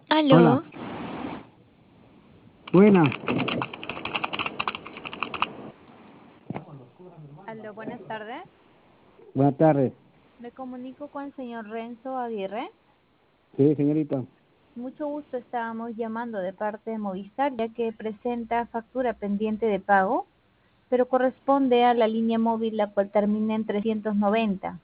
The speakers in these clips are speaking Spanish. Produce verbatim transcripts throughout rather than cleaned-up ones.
Hola, Aló, buena. Aló, buenas tardes. Buenas tardes. Me comunico con el señor Renzo Aguirre. Sí, señorita. Mucho gusto, estábamos llamando de parte de Movistar, ya que presenta factura pendiente de pago, pero corresponde a la línea móvil, la cual termina en trescientos noventa.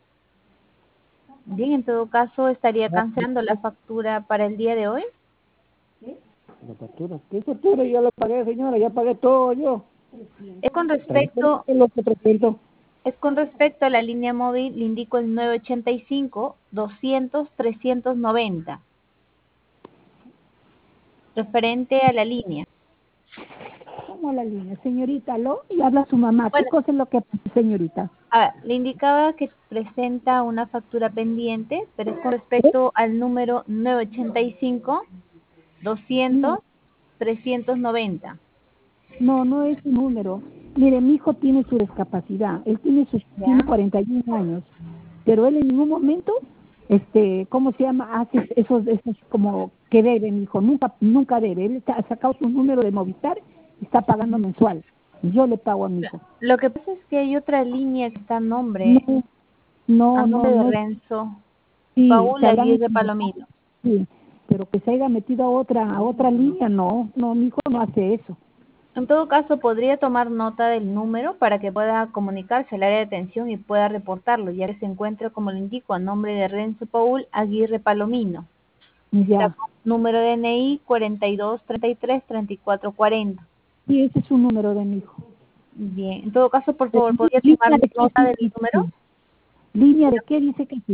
Bien, en todo caso, estaría cancelando la factura para el día de hoy. La factura. ¿Qué factura? Ya la pagué, señora. Ya pagué todo yo. Es con Trescientos respecto, es lo que presento. es con respecto a la línea móvil, le indico el nueve ochenta y cinco, doscientos, trescientos noventa, referente a la línea. ¿Cómo la línea? Señorita, ¿aló? Y habla su mamá. ¿Qué Bueno, cosa es lo que pasa, señorita? a ver, le indicaba que presenta una factura pendiente, pero es con ¿Eh? respecto al número nueve ochenta y cinco, No, doscientos, trescientos noventa. no, no es un número. Mire, mi hijo tiene su discapacidad. Él tiene sus tiene ¿Ya? cuarenta y uno años, pero él en ningún momento, este, ¿cómo se llama? Hace esos, esos como que debe, mi hijo. Nunca, nunca debe. Él está- ha sacado su número de Movistar y está pagando mensual. Yo le pago a mi hijo. Lo que pasa es que hay otra línea que está a No, nombre, a no, no, nombre de no. Renzo, Sí, Paul se habrán Aguirre equivocado. Palomino. Sí, pero que se haya metido a otra a otra línea, no, no, mi hijo no hace eso. En todo caso, podría tomar nota del número para que pueda comunicarse al área de atención y pueda reportarlo, ya que se encuentra, como le indico, a nombre de Renzo Paul Aguirre Palomino. Está Ya, con número de N I cuarenta y dos, treinta y tres, treinta y cuatro cuarenta. sí, ese es un número de mi hijo. Bien, en todo caso, por Eh, favor, li- ¿podría tomar ¿Línea de qué nota sí, del sí, número? sí. ¿Línea de qué dice que sí?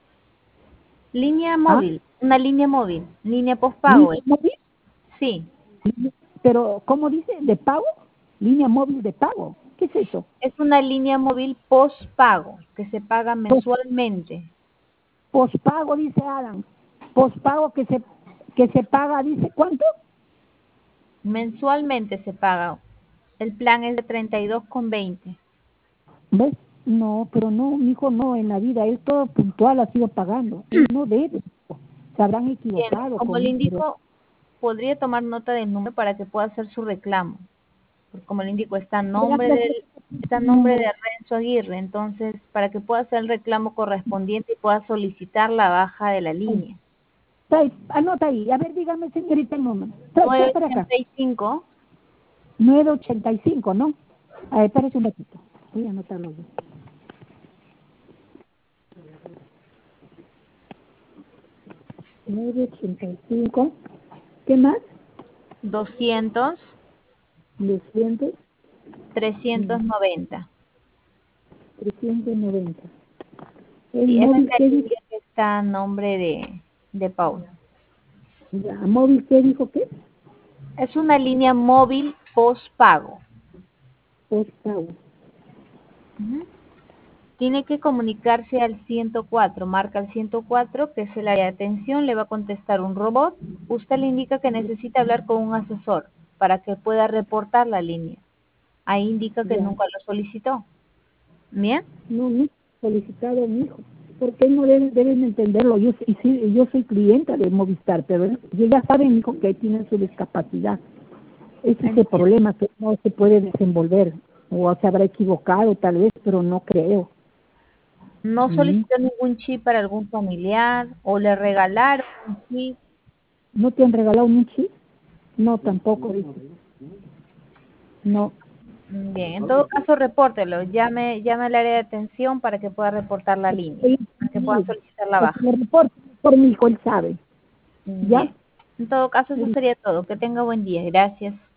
Línea ¿Ah? móvil, una línea móvil, línea postpago. ¿Línea ¿Eh? móvil? Sí, Línea- Pero, ¿cómo dice? ¿De pago? ¿Línea móvil de pago? ¿Qué es eso? es una línea móvil postpago que se paga Pos- mensualmente. Pospago, dice Adam. Pospago que se que se paga, dice, ¿cuánto? Mensualmente se paga. El plan es de treinta y dos con veinte. ¿Ves? No, pero no, mi hijo no, en la vida, él todo puntual ha sido pagando. Él no debe. Se habrán Bien, equivocado como con le él, pero indico, podría tomar nota del número para que pueda hacer su reclamo. Porque como le indico, está a nombre gracias del, está a el nombre de número. Renzo Aguirre, entonces para que pueda hacer el reclamo correspondiente y pueda solicitar la baja de la Ahí, línea. está ahí, anota ahí. A ver, dígame, señorita, el número. Trae, trae para acá. nueve ochenta y cinco, nueve ochenta y cinco, ¿no? A ver, espérese un ratito. Voy a anotarlo yo. nueve ochenta y cinco. ¿Qué más? doscientos, doscientos, trescientos noventa. trescientos noventa. ¿El Sí, esa es móvil la qué dijo? línea que está a nombre de, de Paul. Ya, ¿móvil qué dijo qué? Es una línea móvil postpago. Postpago. Ujú. Tiene que comunicarse al ciento cuatro, marca el ciento cuatro, que es el área de atención, le va a contestar un robot. Usted le indica que necesita hablar con un asesor para que pueda reportar la línea. Ahí indica que Ya. nunca lo solicitó. ¿Bien? No, no he solicitado a mi hijo. Porque no deben, deben entenderlo. Yo, y sí, yo soy clienta de Movistar, pero él- y ya saben, hijo, que tiene su discapacidad. Ese es el Entiendo. problema, que no se puede desenvolver. O se habrá equivocado tal vez, pero no creo. ¿No Mm. solicitó ningún chip para algún familiar o le regalaron un chip? ¿No te han regalado un chip? No, tampoco, dice. No. Bien, en todo caso, repórtelo. Llame, llame al área de atención para que pueda reportar la línea, Estoy para que pueda entendido. solicitar la O que baja. me reporte por mi hijo, él sabe. ¿Ya? Bien. En todo caso, eso sería todo. Que tenga buen día. Gracias.